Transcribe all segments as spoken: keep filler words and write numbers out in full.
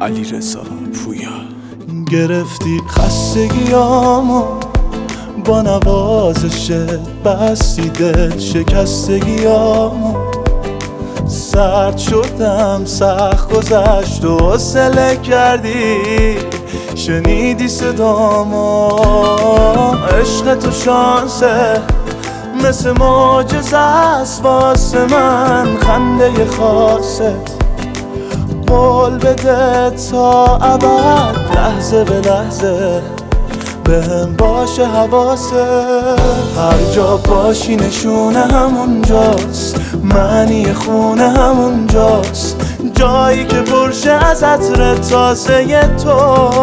علیرضا پویا. گرفتی خستگیامو با نوازشت، بستی دل شکستگیامو. سرد شدم سخت گذشت و حوصله کردی، شنیدی صدامو. عشق تو شانسه مثل معجزه است واسه من، خنده خاصت قول بده تا ابد، لحظه به لحظه بهم باشه حواست. هر جا باشی نشونه همونجاست، معنی خونه همونجاست، جایی که پرشه از عطر تازه تو.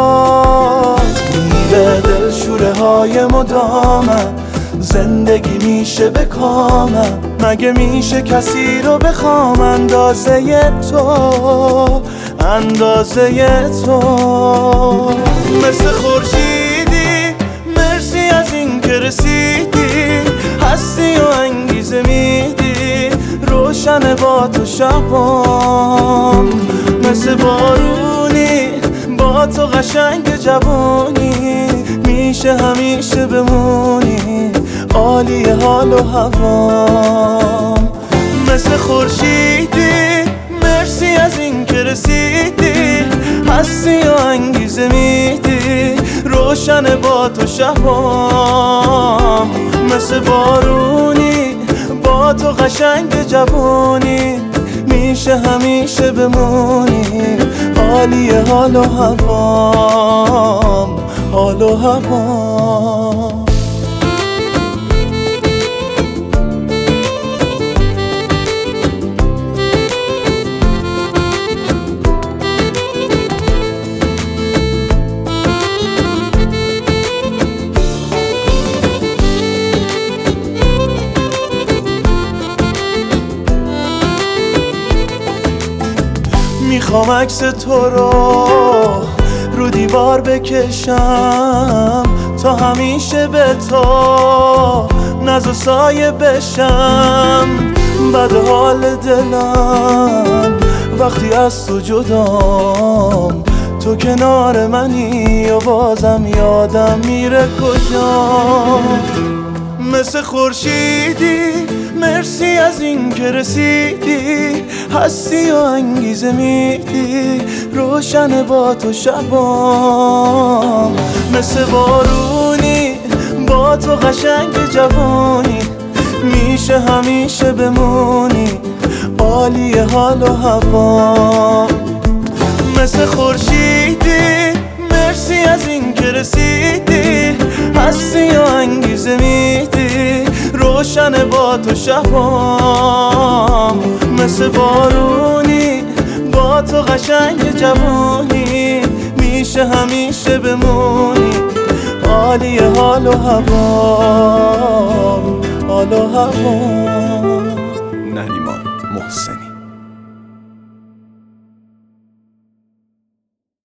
میره دل شوره های مدامم، زندگی میشه به کامم. مگه میشه کسی رو بخوام اندازه تو، اندازه تو. مثل خورشیدی مرسی از این که رسیدی، هستی و انگیزه میدی، روشن با تو شبام. مثل بارونی با تو قشنگ جوانی، میشه همیشه بمونی عالی حال و هوام. مثل خورشیدی مرسی از این که رسیدی، هستی و انگیزه میدی، روشن با تو شبام. مثل بارونی با تو قشنگ جوانی، میشه همیشه بمونی عالی حال و هوام، حال و هوام. میخوام عکس تو رو رو دیوار بکشم، تا همیشه به تو ناز و سایه بشم. بد حال دلم وقتی از تو جدام، تو کنار منی و بازم یادم میره کجام. مثل خورشیدی مرسی از این که رسیدی، هستی و انگیزه میدی، روشن با تو شبام. مثل بارونی با تو قشنگ جوانی، میشه همیشه بمونی عالی حال و هوام. مثل خورشیدی مرسی از این که رسیدی، هستی و انگیزه میدی، روشن با تو شبام. مثل بارونی با تو قشنگ جوانی، میشه همیشه بمونی عالی حال و هوام، حال و هوام.